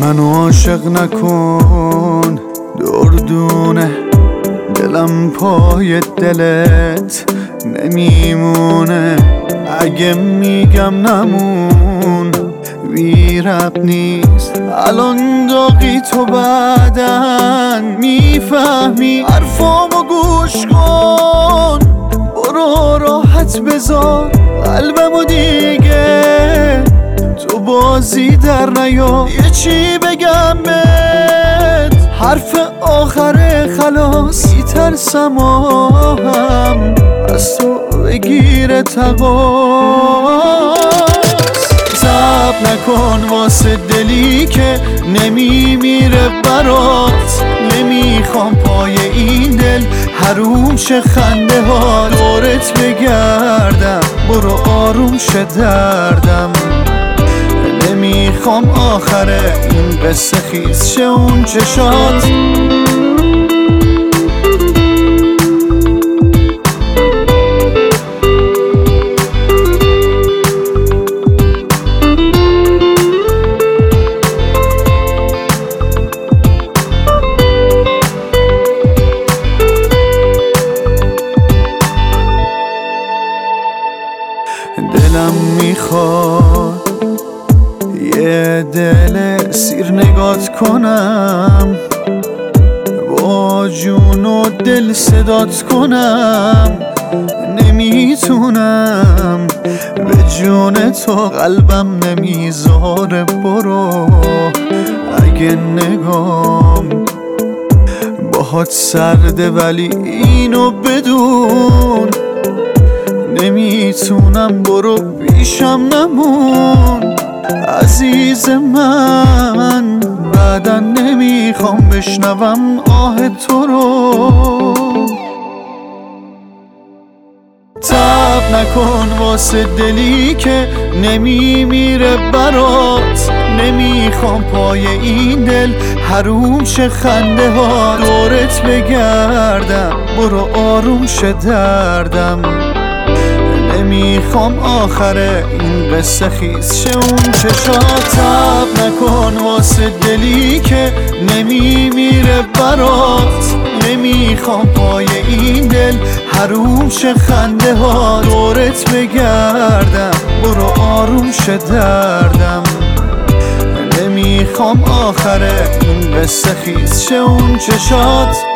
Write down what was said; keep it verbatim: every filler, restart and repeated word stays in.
منو عاشق نکن دردونه، دلم پای دلت نمیمونه. اگه میگم نمون بی رب نیست، الان داغی تو بعدن میفهمی. حرفامو گوش کن، برو راحت بذار قلبمو دیگه، تو بازی در نیا. یه چی بگم بهت، حرف آخر خلاص، میترسم آهم از تو بگیره تقاس. صبر نکن واسه دلی که نمیمیره برات، نمیخوام پای این دل حروم شه خنده ها. دورت بگردم برو آروم شه دردم، نمیخوام آخره این قصه خیز شه اون چشات. دلم میخواد یه دل سیر نگات کنم، با جون و دل صدات کنم. نمیتونم به جون تو قلبم نمیذاره. برو اگه نگام باهات سرده ولی اینو بدون، نمیتونم برو پیشم نمون عزیز من. بعدا نمیخوام بشنوم آه تو رو. تب نکن واسه دلی که نمیمیره برات، نمیخوام پای این دل حروم شه خنده ها. دورت بگردم برو آروم شه دردم، نمیخوام آخره این قصه خیز شه اون چشات. تب نکن واسه دلی که نمیمیره برات، نمیخوام پای این دل حروم شه خنده ها. دورت بگردم برو آروم شه دردم، نمیخوام آخره این قصه خیز شه اون چشات.